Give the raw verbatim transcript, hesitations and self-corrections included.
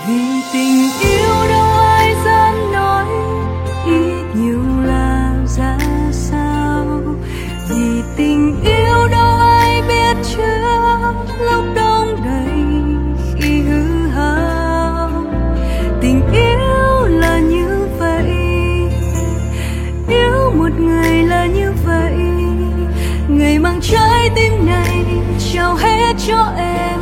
Vì tình yêu đâu ai dám nói ít nhiều là ra sao, vì tình yêu đâu ai biết chữa lúc đông đầy khi hư hao. Tình yêu là như vậy, yêu một người là như vậy, người mang trái tim này trao hết cho em.